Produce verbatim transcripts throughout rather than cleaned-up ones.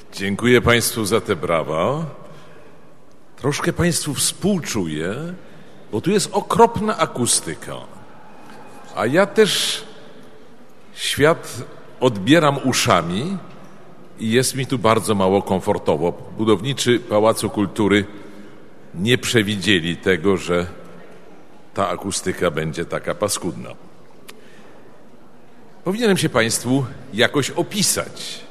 Dziękuję Państwu za te brawa. Troszkę Państwu współczuję, bo tu jest okropna akustyka. A ja też świat odbieram uszami i jest mi tu bardzo mało komfortowo. Budowniczy Pałacu Kultury nie przewidzieli tego, że ta akustyka będzie taka paskudna. Powinienem się Państwu jakoś opisać.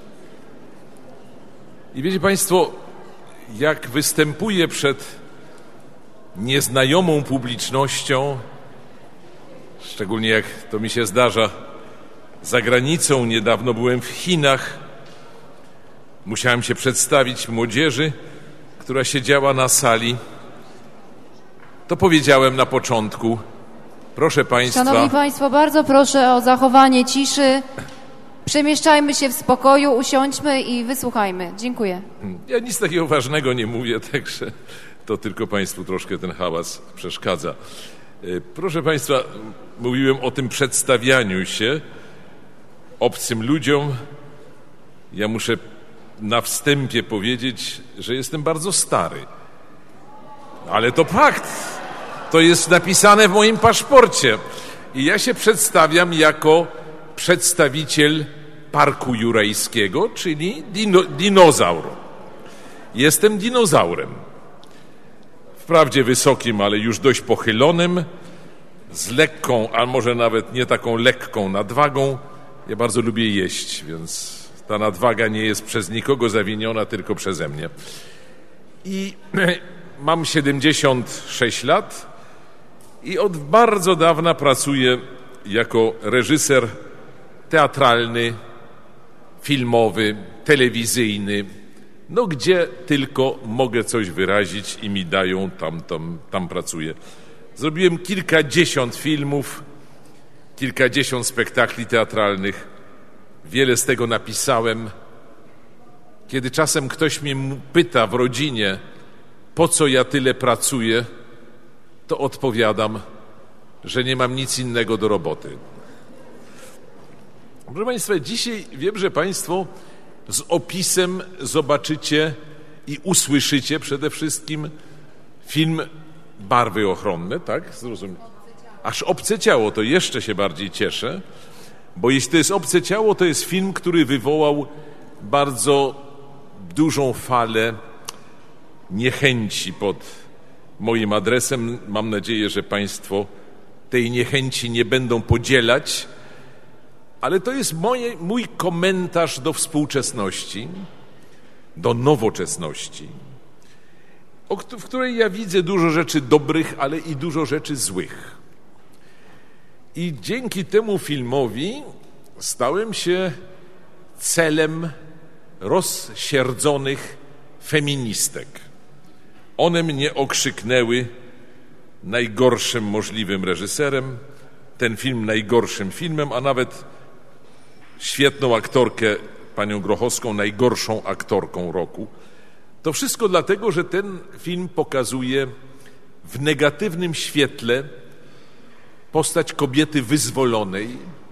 I wiecie Państwo, jak występuję przed nieznajomą publicznością, szczególnie jak to mi się zdarza za granicą, niedawno byłem w Chinach, musiałem się przedstawić młodzieży, która siedziała na sali, to powiedziałem na początku, proszę Państwa... Szanowni Państwo, bardzo proszę o zachowanie ciszy. Przemieszczajmy się w spokoju, usiądźmy i wysłuchajmy. Dziękuję. Ja nic takiego ważnego nie mówię, także to tylko Państwu troszkę ten hałas przeszkadza. Proszę Państwa, mówiłem o tym przedstawianiu się obcym ludziom. Ja muszę na wstępie powiedzieć, że jestem bardzo stary. Ale to fakt. To jest napisane w moim paszporcie. I ja się przedstawiam jako przedstawiciel Parku Jurajskiego, czyli dino, dinozaur. Jestem dinozaurem. Wprawdzie wysokim, ale już dość pochylonym, z lekką, a może nawet nie taką lekką nadwagą. Ja bardzo lubię jeść, więc ta nadwaga nie jest przez nikogo zawiniona, tylko przeze mnie. I mam siedemdziesiąt sześć lat i od bardzo dawna pracuję jako reżyser teatralny, filmowy, telewizyjny, no gdzie tylko mogę coś wyrazić i mi dają, tam, tam, tam pracuję. Zrobiłem kilkadziesiąt filmów, kilkadziesiąt spektakli teatralnych, wiele z tego napisałem. Kiedy czasem ktoś mnie pyta w rodzinie, po co ja tyle pracuję, to odpowiadam, że nie mam nic innego do roboty. Proszę Państwa, dzisiaj wiem, że Państwo z opisem zobaczycie i usłyszycie przede wszystkim film Barwy ochronne, tak? Zrozumiem. Aż Obce ciało, to jeszcze się bardziej cieszę, bo jeśli to jest Obce ciało, to jest film, który wywołał bardzo dużą falę niechęci pod moim adresem. Mam nadzieję, że Państwo tej niechęci nie będą podzielać, ale to jest moje, mój komentarz do współczesności, do nowoczesności, w której ja widzę dużo rzeczy dobrych, ale i dużo rzeczy złych. I dzięki temu filmowi stałem się celem rozsierdzonych feministek. One mnie okrzyknęły najgorszym możliwym reżyserem, ten film najgorszym filmem, a nawet świetną aktorkę, panią Grochowską, najgorszą aktorką roku. To wszystko dlatego, że ten film pokazuje w negatywnym świetle postać kobiety wyzwolonej,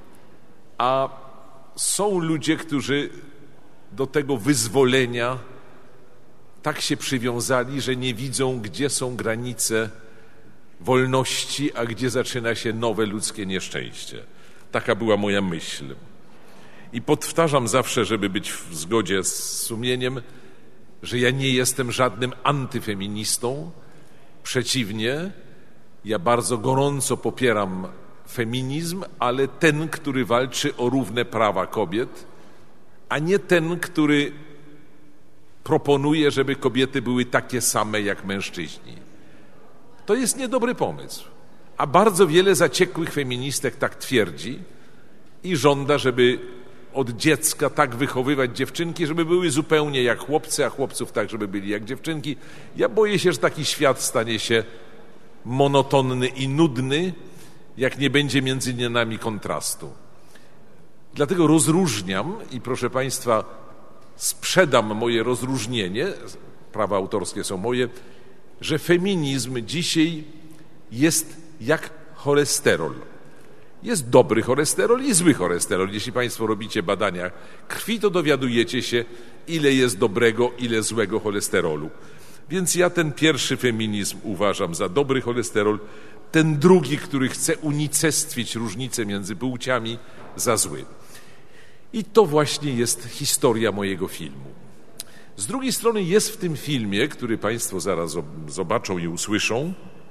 a są ludzie, którzy do tego wyzwolenia tak się przywiązali, że nie widzą, gdzie są granice wolności, a gdzie zaczyna się nowe ludzkie nieszczęście. Taka była moja myśl. I powtarzam zawsze, żeby być w zgodzie z sumieniem, że ja nie jestem żadnym antyfeministą. Przeciwnie, ja bardzo gorąco popieram feminizm, ale ten, który walczy o równe prawa kobiet, a nie ten, który proponuje, żeby kobiety były takie same jak mężczyźni. To jest niedobry pomysł. A bardzo wiele zaciekłych feministek tak twierdzi i żąda, żeby od dziecka tak wychowywać dziewczynki, żeby były zupełnie jak chłopcy, a chłopców tak, żeby byli jak dziewczynki. Ja boję się, że taki świat stanie się monotonny i nudny, jak nie będzie między nami kontrastu. Dlatego rozróżniam i proszę Państwa, sprzedam moje rozróżnienie, prawa autorskie są moje, że feminizm dzisiaj jest jak cholesterol. Jest dobry cholesterol i zły cholesterol. Jeśli Państwo robicie badania krwi, to dowiadujecie się, ile jest dobrego, ile złego cholesterolu. Więc ja ten pierwszy feminizm uważam za dobry cholesterol, ten drugi, który chce unicestwić różnice między płciami, za zły. I to właśnie jest historia mojego filmu. Z drugiej strony jest w tym filmie, który Państwo zaraz zobaczą i usłyszą,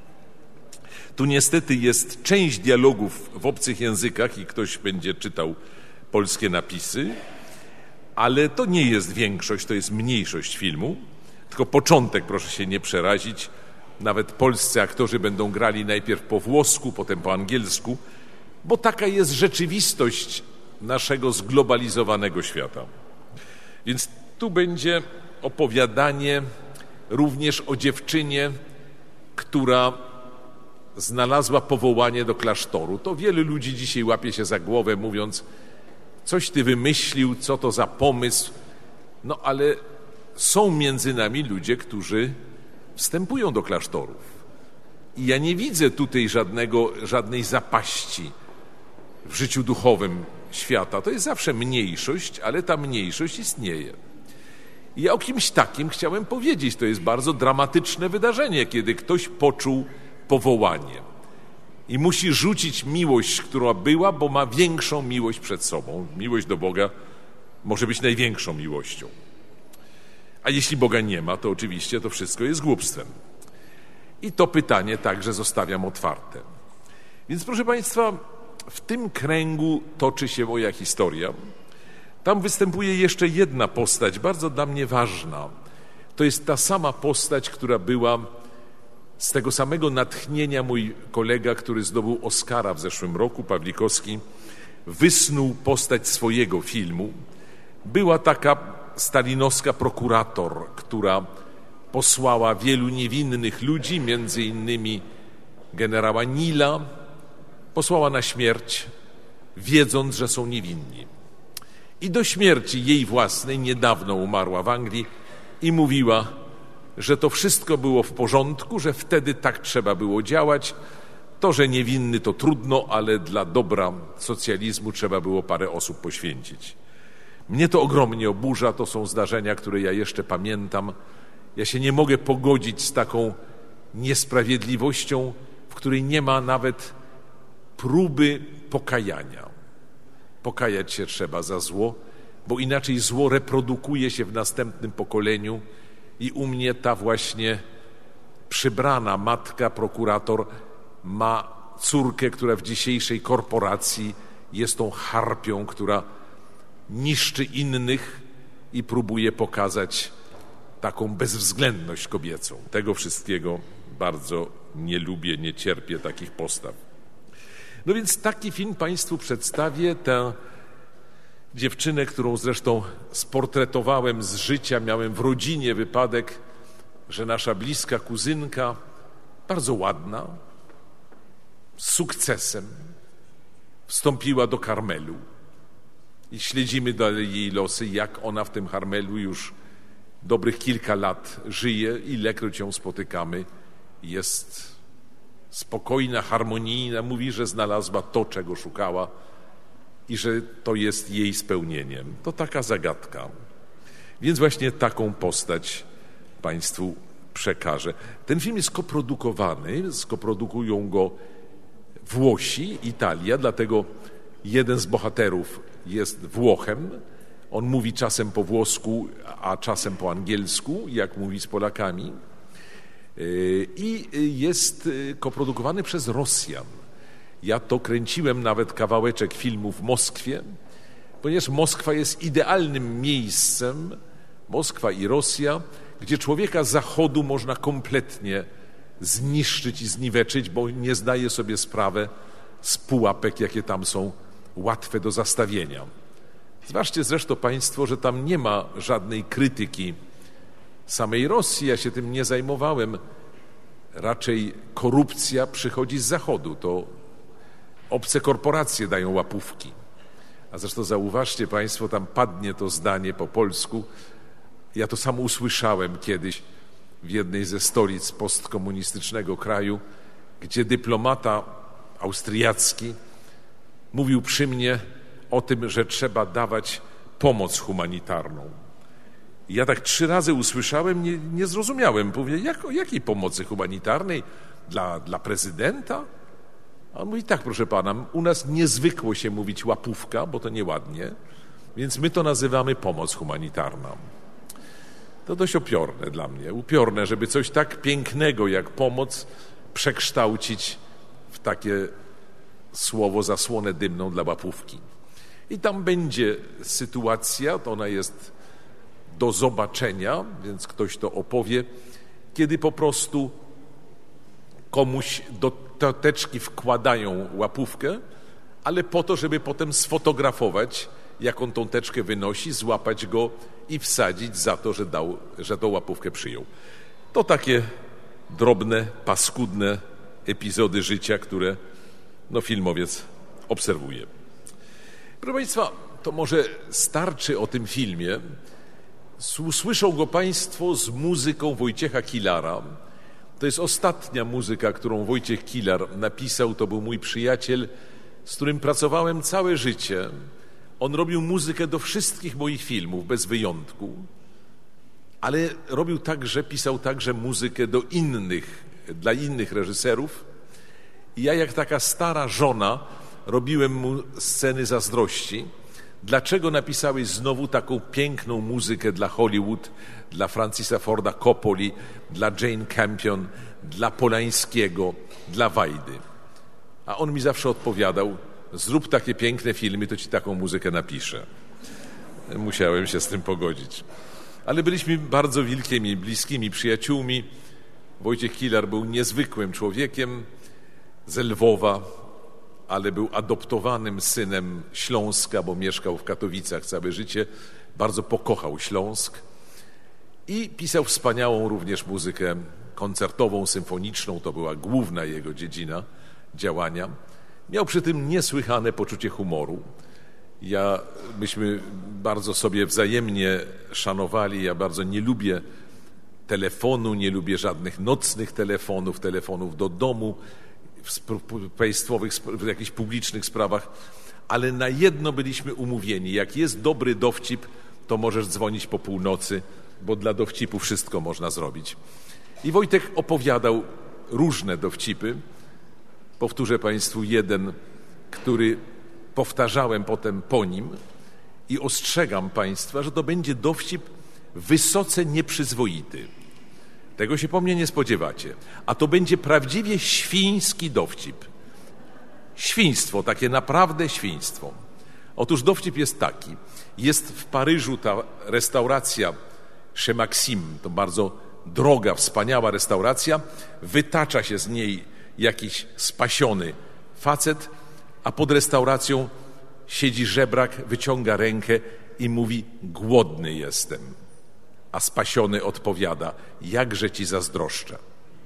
tu niestety jest część dialogów w obcych językach i ktoś będzie czytał polskie napisy, ale to nie jest większość, to jest mniejszość filmu, tylko początek, proszę się nie przerazić. Nawet polscy aktorzy będą grali najpierw po włosku, potem po angielsku, bo taka jest rzeczywistość naszego zglobalizowanego świata. Więc tu będzie opowiadanie również o dziewczynie, która znalazła powołanie do klasztoru. To wielu ludzi dzisiaj łapie się za głowę, mówiąc, coś ty wymyślił, co to za pomysł. No ale są między nami ludzie, którzy wstępują do klasztorów. I ja nie widzę tutaj żadnego, żadnej zapaści w życiu duchowym świata. To jest zawsze mniejszość, ale ta mniejszość istnieje. I ja o kimś takim chciałem powiedzieć. To jest bardzo dramatyczne wydarzenie, kiedy ktoś poczuł powołanie i musi rzucić miłość, która była, bo ma większą miłość przed sobą. Miłość do Boga może być największą miłością. A jeśli Boga nie ma, to oczywiście to wszystko jest głupstwem. I to pytanie także zostawiam otwarte. Więc proszę Państwa, w tym kręgu toczy się moja historia. Tam występuje jeszcze jedna postać, bardzo dla mnie ważna. To jest ta sama postać, która była z tego samego natchnienia mój kolega, który zdobył Oscara w zeszłym roku, Pawlikowski, wysnuł postać swojego filmu. Była taka stalinowska prokurator, która posłała wielu niewinnych ludzi, między innymi generała Nila, posłała na śmierć, wiedząc, że są niewinni. I do śmierci jej własnej niedawno umarła w Anglii i mówiła, że to wszystko było w porządku, że wtedy tak trzeba było działać. To, że niewinny to trudno, ale dla dobra socjalizmu trzeba było parę osób poświęcić. Mnie to ogromnie oburza, to są zdarzenia, które ja jeszcze pamiętam. Ja się nie mogę pogodzić z taką niesprawiedliwością, w której nie ma nawet próby pokajania. Pokajać się trzeba za zło, bo inaczej zło reprodukuje się w następnym pokoleniu i u mnie ta właśnie przybrana matka, prokurator, ma córkę, która w dzisiejszej korporacji jest tą harpią, która niszczy innych i próbuje pokazać taką bezwzględność kobiecą. Tego wszystkiego bardzo nie lubię, nie cierpię takich postaw. No więc taki film Państwu przedstawię, tę dziewczynę, którą zresztą sportretowałem z życia, miałem w rodzinie wypadek, że nasza bliska kuzynka, bardzo ładna, z sukcesem, wstąpiła do Karmelu. I śledzimy dalej jej losy, jak ona w tym Karmelu już dobrych kilka lat żyje, ilekroć ją spotykamy, jest spokojna, harmonijna, mówi, że znalazła to, czego szukała i że to jest jej spełnieniem. To taka zagadka. Więc właśnie taką postać Państwu przekażę. Ten film jest koprodukowany, skoprodukują go Włosi, Italia, dlatego jeden z bohaterów jest Włochem. On mówi czasem po włosku, a czasem po angielsku, jak mówi z Polakami. I jest koprodukowany przez Rosjan. Ja to kręciłem nawet kawałeczek filmu w Moskwie, ponieważ Moskwa jest idealnym miejscem, Moskwa i Rosja, gdzie człowieka z Zachodu można kompletnie zniszczyć i zniweczyć, bo nie zdaje sobie sprawy z pułapek, jakie tam są łatwe do zastawienia. Zważcie zresztą Państwo, że tam nie ma żadnej krytyki samej Rosji, ja się tym nie zajmowałem. Raczej korupcja przychodzi z Zachodu, to obce korporacje dają łapówki. A zresztą zauważcie Państwo, tam padnie to zdanie po polsku. Ja to sam usłyszałem kiedyś w jednej ze stolic postkomunistycznego kraju, gdzie dyplomata austriacki mówił przy mnie o tym, że trzeba dawać pomoc humanitarną. I ja tak trzy razy usłyszałem, nie, nie zrozumiałem. Mówię, jak, o jakiej pomocy humanitarnej? Dla, dla prezydenta? A on mówi, tak, proszę pana, u nas nie zwykło się mówić łapówka, bo to nieładnie, więc my to nazywamy pomoc humanitarna. To dość upiorne dla mnie, upiorne, żeby coś tak pięknego jak pomoc przekształcić w takie słowo zasłonę dymną dla łapówki. I tam będzie sytuacja, to ona jest do zobaczenia, więc ktoś to opowie, kiedy po prostu komuś do teczki wkładają łapówkę, ale po to, żeby potem sfotografować, jak on tą teczkę wynosi, złapać go i wsadzić za to, że dał, że tą łapówkę przyjął. To takie drobne, paskudne epizody życia, które no, filmowiec obserwuje. Proszę Państwa, to może starczy o tym filmie. Słyszą go Państwo z muzyką Wojciecha Kilara. To jest ostatnia muzyka, którą Wojciech Kilar napisał. To był mój przyjaciel, z którym pracowałem całe życie. On robił muzykę do wszystkich moich filmów, bez wyjątku. Ale robił także, pisał także muzykę do innych, dla innych reżyserów. I ja jak taka stara żona robiłem mu sceny zazdrości. Dlaczego napisałeś znowu taką piękną muzykę dla Hollywood, dla Francisa Forda Coppoli, dla Jane Campion, dla Polańskiego, dla Wajdy? A on mi zawsze odpowiadał, zrób takie piękne filmy, to ci taką muzykę napiszę. Musiałem się z tym pogodzić. Ale byliśmy bardzo wielkimi, bliskimi przyjaciółmi. Wojciech Kilar był niezwykłym człowiekiem z Lwowa, ale był adoptowanym synem Śląska, bo mieszkał w Katowicach całe życie. Bardzo pokochał Śląsk i pisał wspaniałą również muzykę koncertową, symfoniczną. To była główna jego dziedzina działania. Miał przy tym niesłychane poczucie humoru. Ja, myśmy bardzo sobie wzajemnie szanowali. Ja bardzo nie lubię telefonu, nie lubię żadnych nocnych telefonów, telefonów do domu, w państwowych, w jakichś publicznych sprawach, ale na jedno byliśmy umówieni. Jak jest dobry dowcip, to możesz dzwonić po północy, bo dla dowcipu wszystko można zrobić. I Wojtek opowiadał różne dowcipy. Powtórzę Państwu jeden, który powtarzałem potem po nim i ostrzegam Państwa, że to będzie dowcip wysoce nieprzyzwoity. Tego się po mnie nie spodziewacie. A to będzie prawdziwie świński dowcip. Świństwo, takie naprawdę świństwo. Otóż dowcip jest taki. Jest w Paryżu ta restauracja Chez Maxime, to bardzo droga, wspaniała restauracja. Wytacza się z niej jakiś spasiony facet, a pod restauracją siedzi żebrak, wyciąga rękę i mówi: głodny jestem. A spasiony odpowiada: jakże ci zazdroszczę.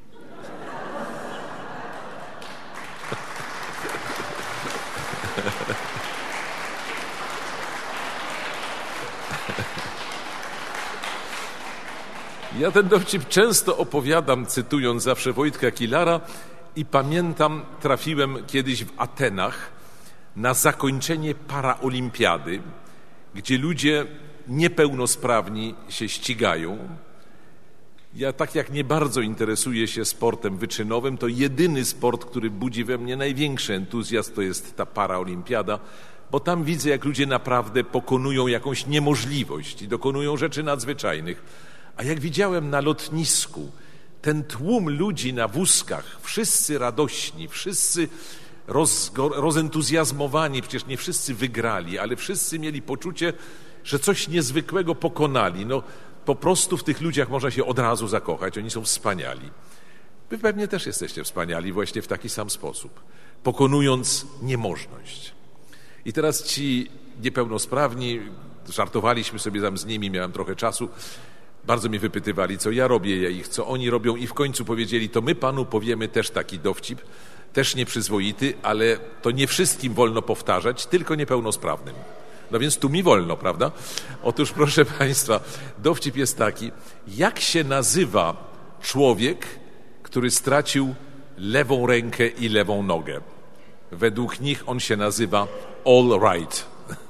Ja ten dowcip często opowiadam, cytując zawsze Wojtka Kilara, i pamiętam, trafiłem kiedyś w Atenach na zakończenie paraolimpiady, gdzie ludzie niepełnosprawni się ścigają. Ja tak jak nie bardzo interesuję się sportem wyczynowym, to jedyny sport, który budzi we mnie największy entuzjazm, to jest ta paraolimpiada, bo tam widzę, jak ludzie naprawdę pokonują jakąś niemożliwość i dokonują rzeczy nadzwyczajnych. A jak widziałem na lotnisku ten tłum ludzi na wózkach, wszyscy radośni, wszyscy rozgo- rozentuzjazmowani, przecież nie wszyscy wygrali, ale wszyscy mieli poczucie, że coś niezwykłego pokonali. No, po prostu w tych ludziach można się od razu zakochać. Oni są wspaniali. Wy pewnie też jesteście wspaniali właśnie w taki sam sposób, pokonując niemożność. I teraz ci niepełnosprawni, żartowaliśmy sobie tam z nimi, miałem trochę czasu, bardzo mnie wypytywali, co ja robię, ja ich, co oni robią, i w końcu powiedzieli: to my panu powiemy też taki dowcip, też nieprzyzwoity, ale to nie wszystkim wolno powtarzać, tylko niepełnosprawnym. No więc tu mi wolno, prawda? Otóż, proszę Państwa, dowcip jest taki: jak się nazywa człowiek, który stracił lewą rękę i lewą nogę? Według nich on się nazywa All Right.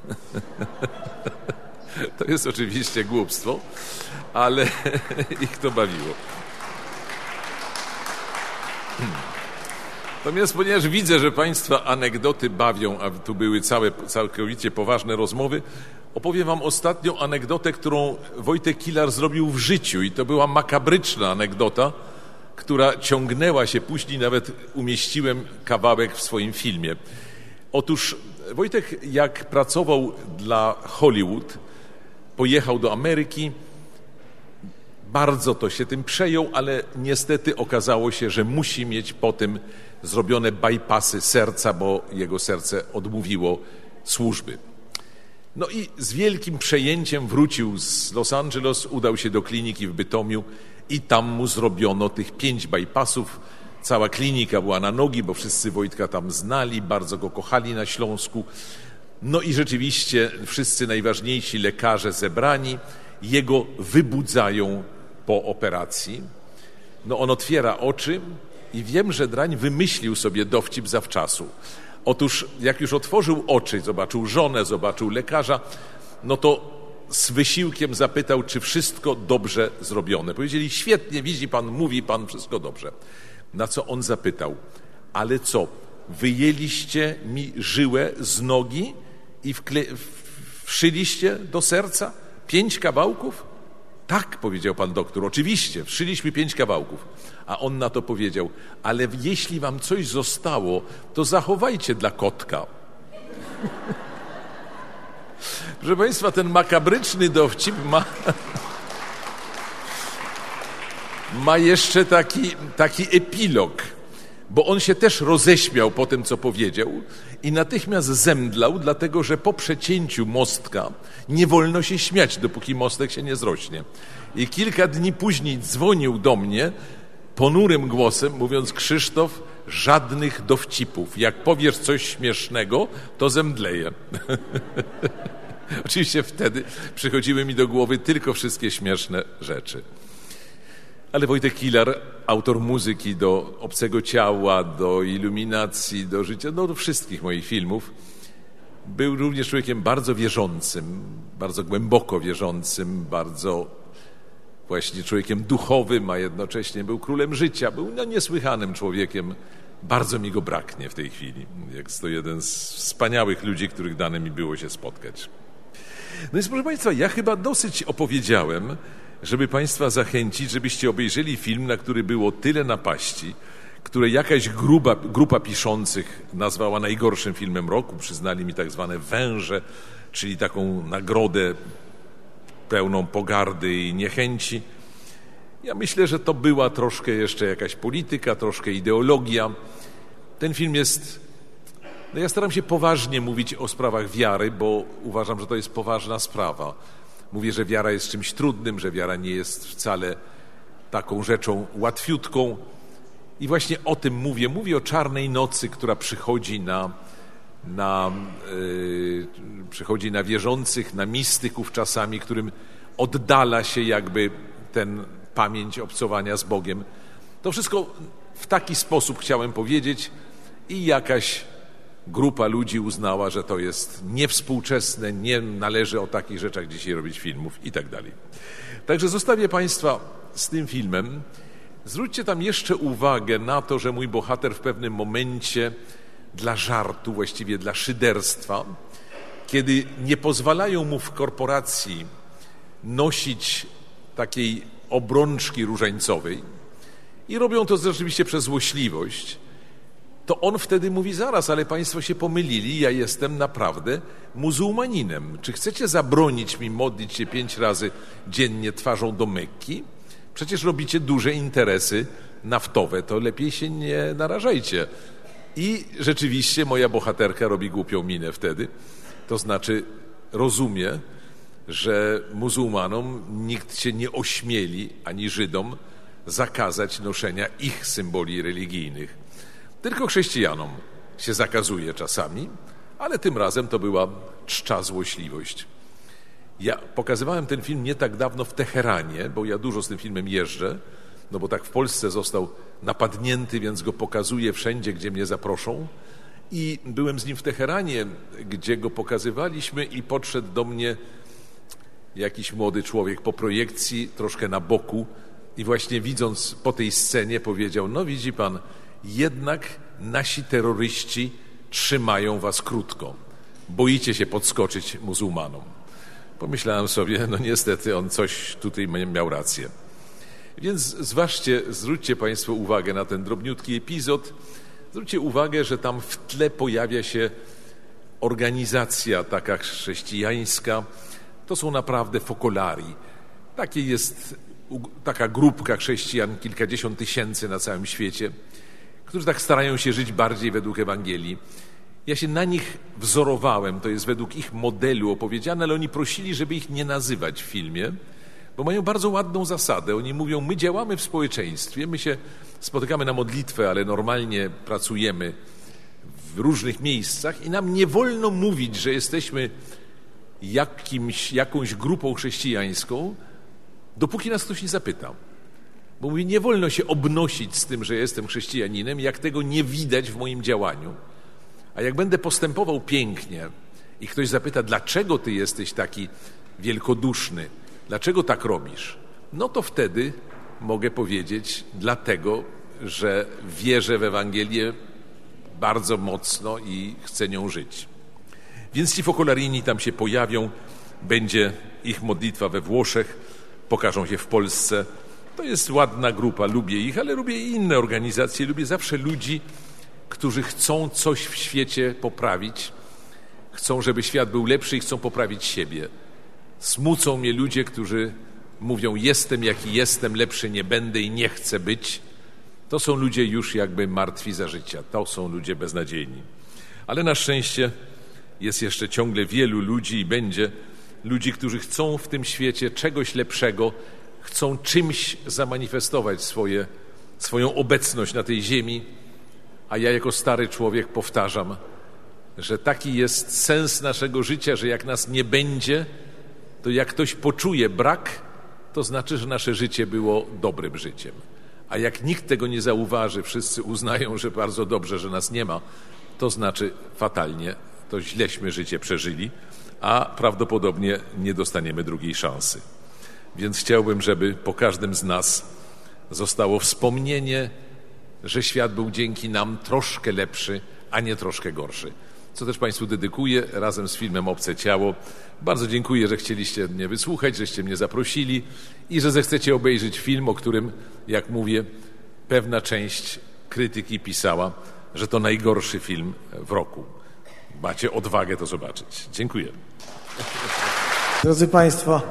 To jest oczywiście głupstwo, ale ich to bawiło. Natomiast ponieważ widzę, że Państwa anegdoty bawią, a tu były całe, całkowicie poważne rozmowy, opowiem Wam ostatnią anegdotę, którą Wojtek Kilar zrobił w życiu i to była makabryczna anegdota, która ciągnęła się później, nawet umieściłem kawałek w swoim filmie. Otóż Wojtek, jak pracował dla Hollywood, pojechał do Ameryki, bardzo to się tym przejął, ale niestety okazało się, że musi mieć po tym zrobione bypassy serca, bo jego serce odmówiło służby. No i z wielkim przejęciem wrócił z Los Angeles, udał się do kliniki w Bytomiu i tam mu zrobiono tych pięć bypassów. Cała klinika była na nogi, bo wszyscy Wojtka tam znali, bardzo go kochali na Śląsku. No i rzeczywiście wszyscy najważniejsi lekarze zebrani jego wybudzają po operacji. No on otwiera oczy i wiem, że drań wymyślił sobie dowcip zawczasu. Otóż jak już otworzył oczy, zobaczył żonę, zobaczył lekarza, no to z wysiłkiem zapytał, czy wszystko dobrze zrobione. Powiedzieli, świetnie, widzi pan, mówi pan, wszystko dobrze. Na co on zapytał, ale co, wyjęliście mi żyłę z nogi i wkle- wszyliście do serca pięć kawałków? Tak, powiedział pan doktor, oczywiście, wszyliśmy pięć kawałków. A on na to powiedział, ale jeśli wam coś zostało, to zachowajcie dla kotka. Proszę Państwa, ten makabryczny dowcip ma, ma jeszcze taki, taki epilog, bo on się też roześmiał po tym, co powiedział i natychmiast zemdlał, dlatego że po przecięciu mostka nie wolno się śmiać, dopóki mostek się nie zrośnie. I kilka dni później dzwonił do mnie ponurym głosem, mówiąc, Krzysztof, żadnych dowcipów. Jak powiesz coś śmiesznego, to zemdleję. Oczywiście wtedy przychodziły mi do głowy tylko wszystkie śmieszne rzeczy. Ale Wojtek Kilar, autor muzyki do Obcego Ciała, do Iluminacji, do Życia, no do wszystkich moich filmów, był również człowiekiem bardzo wierzącym, bardzo głęboko wierzącym, bardzo właśnie człowiekiem duchowym, a jednocześnie był królem życia, był no, niesłychanym człowiekiem. Bardzo mi go braknie w tej chwili. Jest to jeden z wspaniałych ludzi, których dane mi było się spotkać. No więc proszę Państwa, ja chyba dosyć opowiedziałem, żeby Państwa zachęcić, żebyście obejrzeli film, na który było tyle napaści, które jakaś grupa, grupa piszących nazwała najgorszym filmem roku. Przyznali mi tak zwane węże, czyli taką nagrodę pełną pogardy i niechęci. Ja myślę, że to była troszkę jeszcze jakaś polityka, troszkę ideologia. Ten film jest... No ja staram się poważnie mówić o sprawach wiary, bo uważam, że to jest poważna sprawa. Mówię, że wiara jest czymś trudnym, że wiara nie jest wcale taką rzeczą łatwiutką. I właśnie o tym mówię. Mówię o czarnej nocy, która przychodzi na, na, yy, przychodzi na wierzących, na mistyków czasami, którym oddala się jakby ten pamięć obcowania z Bogiem. To wszystko w taki sposób chciałem powiedzieć i jakaś grupa ludzi uznała, że to jest niewspółczesne, nie należy o takich rzeczach dzisiaj robić filmów i tak dalej. Także zostawię Państwa z tym filmem. Zwróćcie tam jeszcze uwagę na to, że mój bohater w pewnym momencie dla żartu, właściwie dla szyderstwa, kiedy nie pozwalają mu w korporacji nosić takiej obrączki różańcowej i robią to rzeczywiście przez złośliwość, to on wtedy mówi, zaraz, ale Państwo się pomylili, ja jestem naprawdę muzułmaninem. Czy chcecie zabronić mi modlić się pięć razy dziennie twarzą do Mekki? Przecież robicie duże interesy naftowe, to lepiej się nie narażajcie. I rzeczywiście moja bohaterka robi głupią minę wtedy, to znaczy rozumie, że muzułmanom nikt się nie ośmieli, ani Żydom, zakazać noszenia ich symboli religijnych. Tylko chrześcijanom się zakazuje czasami, ale tym razem to była czcza złośliwość. Ja pokazywałem ten film nie tak dawno w Teheranie, bo ja dużo z tym filmem jeżdżę, no bo tak w Polsce został napadnięty, więc go pokazuję wszędzie, gdzie mnie zaproszą. I byłem z nim w Teheranie, gdzie go pokazywaliśmy i podszedł do mnie jakiś młody człowiek po projekcji, troszkę na boku i właśnie widząc po tej scenie powiedział, no widzi pan, jednak nasi terroryści trzymają was krótko. Boicie się podskoczyć muzułmanom. Pomyślałem sobie, no niestety on coś tutaj miał rację. Więc zważcie, zwróćcie państwo uwagę na ten drobniutki epizod. Zwróćcie uwagę, że tam w tle pojawia się organizacja taka chrześcijańska. To są naprawdę fokolari. Takie jest taka grupka chrześcijan, kilkadziesiąt tysięcy na całym świecie, którzy tak starają się żyć bardziej według Ewangelii. Ja się na nich wzorowałem, to jest według ich modelu opowiedziane, ale oni prosili, żeby ich nie nazywać w filmie, bo mają bardzo ładną zasadę. Oni mówią, my działamy w społeczeństwie, my się spotykamy na modlitwę, ale normalnie pracujemy w różnych miejscach i nam nie wolno mówić, że jesteśmy jakimś, jakąś grupą chrześcijańską, dopóki nas ktoś nie zapyta. Bo mówi, nie wolno się obnosić z tym, że jestem chrześcijaninem, jak tego nie widać w moim działaniu. A jak będę postępował pięknie i ktoś zapyta, dlaczego ty jesteś taki wielkoduszny, dlaczego tak robisz, no to wtedy mogę powiedzieć, dlatego, że wierzę w Ewangelię bardzo mocno i chcę nią żyć. Więc ci fokolarini tam się pojawią, będzie ich modlitwa we Włoszech, pokażą się w Polsce. To jest ładna grupa, lubię ich, ale lubię i inne organizacje, lubię zawsze ludzi, którzy chcą coś w świecie poprawić, chcą, żeby świat był lepszy i chcą poprawić siebie. Smucą mnie ludzie, którzy mówią, jestem jaki jestem, lepszy nie będę i nie chcę być. To są ludzie już jakby martwi za życia, to są ludzie beznadziejni. Ale na szczęście jest jeszcze ciągle wielu ludzi i będzie ludzi, którzy chcą w tym świecie czegoś lepszego, chcą czymś zamanifestować swoje, swoją obecność na tej ziemi, a ja jako stary człowiek powtarzam, że taki jest sens naszego życia, że jak nas nie będzie, to jak ktoś poczuje brak, to znaczy, że nasze życie było dobrym życiem. A jak nikt tego nie zauważy, wszyscy uznają, że bardzo dobrze, że nas nie ma, to znaczy fatalnie, to źleśmy życie przeżyli, a prawdopodobnie nie dostaniemy drugiej szansy. Więc chciałbym, żeby po każdym z nas zostało wspomnienie, że świat był dzięki nam troszkę lepszy, a nie troszkę gorszy. Co też Państwu dedykuję razem z filmem Obce Ciało. Bardzo dziękuję, że chcieliście mnie wysłuchać, żeście mnie zaprosili i że zechcecie obejrzeć film, o którym, jak mówię, pewna część krytyki pisała, że to najgorszy film w roku. Macie odwagę to zobaczyć. Dziękuję. Drodzy Państwo,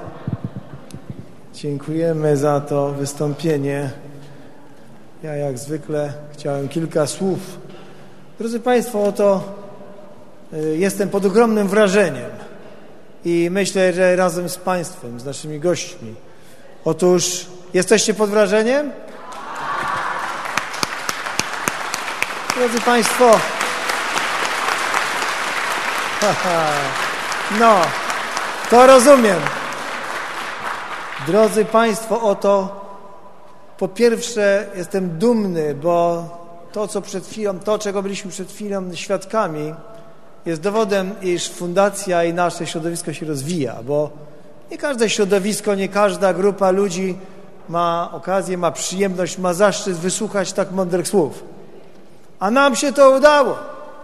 dziękujemy za to wystąpienie. Ja jak zwykle chciałem kilka słów. Drodzy Państwo, oto jestem pod ogromnym wrażeniem i myślę, że razem z Państwem, z naszymi gośćmi. Otóż jesteście pod wrażeniem? Drodzy Państwo, no, to rozumiem. Drodzy Państwo, oto po pierwsze jestem dumny, bo to, co przed chwilą, to, czego byliśmy przed chwilą świadkami, jest dowodem, iż fundacja i nasze środowisko się rozwija, bo nie każde środowisko, nie każda grupa ludzi ma okazję, ma przyjemność, ma zaszczyt wysłuchać tak mądrych słów. A nam się to udało.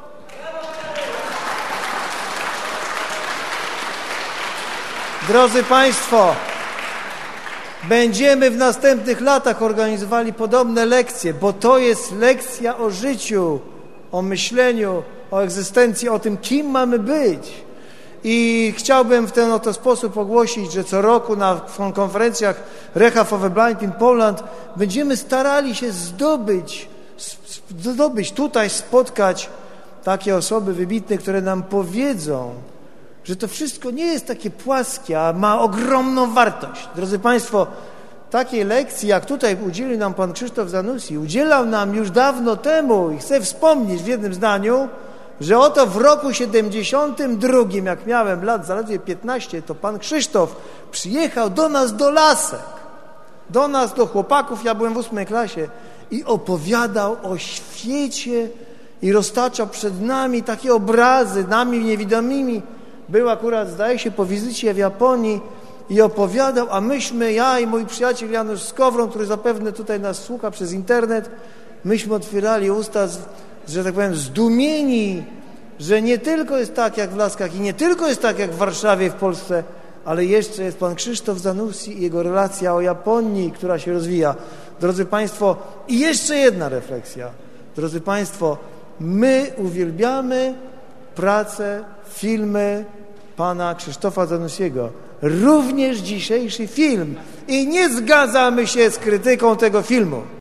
Drodzy Państwo, będziemy w następnych latach organizowali podobne lekcje, bo to jest lekcja o życiu, o myśleniu, o egzystencji, o tym, kim mamy być. I chciałbym w ten oto sposób ogłosić, że co roku na konferencjach Rehab of the Blind in Poland będziemy starali się zdobyć, zdobyć tutaj, spotkać takie osoby wybitne, które nam powiedzą, że to wszystko nie jest takie płaskie, a ma ogromną wartość. Drodzy Państwo, takiej lekcji, jak tutaj udzielił nam pan Krzysztof Zanussi, udzielał nam już dawno temu i chcę wspomnieć w jednym zdaniu, że oto w roku siedemdziesiątym drugim, jak miałem lat zaledwie piętnaście, to pan Krzysztof przyjechał do nas do Lasek, do nas, do chłopaków, ja byłem w ósmej klasie i opowiadał o świecie i roztacza przed nami takie obrazy, nami niewidomymi. Był akurat, zdaje się, po wizycie w Japonii i opowiadał, a myśmy, ja i mój przyjaciel Janusz Skowron, który zapewne tutaj nas słucha przez internet, myśmy otwierali usta, że tak powiem, zdumieni, że nie tylko jest tak jak w Laskach i nie tylko jest tak jak w Warszawie, w Polsce, ale jeszcze jest pan Krzysztof Zanussi i jego relacja o Japonii, która się rozwija. Drodzy Państwo, i jeszcze jedna refleksja. Drodzy Państwo, my uwielbiamy pracę, filmy pana Krzysztofa Zanussiego. Również dzisiejszy film. I nie zgadzamy się z krytyką tego filmu.